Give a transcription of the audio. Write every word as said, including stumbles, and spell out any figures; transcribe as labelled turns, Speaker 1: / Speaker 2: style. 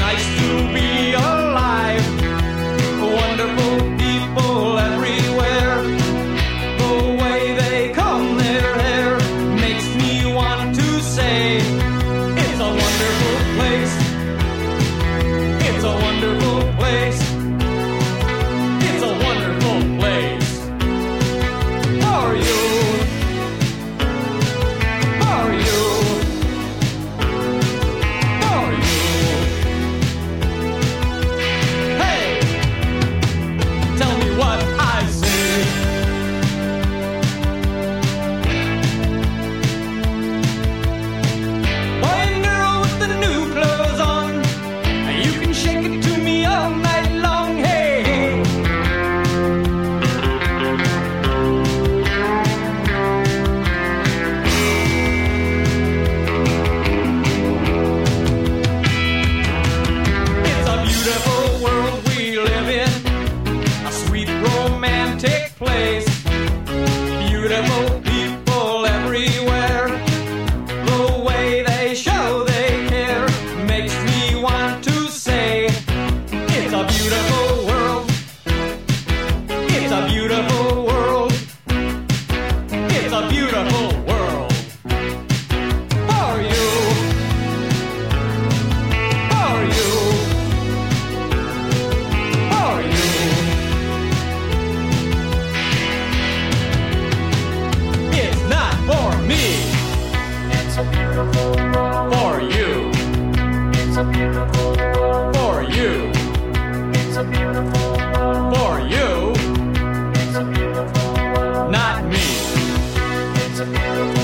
Speaker 1: nice to be alive. Wonderful people everywhere. The way they comb their hair makes me want to say, it's a wonderful place. It's a wonderful place. It's a wonderful place. For you. For you. For you. Hey! Tell me what I say. Boy and girl with the new clothes on, you can shake it to me all night long. Hey, hey. It's a beautiful world we live in, a sweet romantic place. Beautiful people everywhere. The way they show they care makes me want to say, it's a beautiful world. It's a beautiful world. It's a beautiful world. For you. For you. For you. It's not for me. It's a beautiful world. For you. It's a beautiful world. For you. It's a beautiful world. For you. It's a beautiful world. Not me. It's a beautiful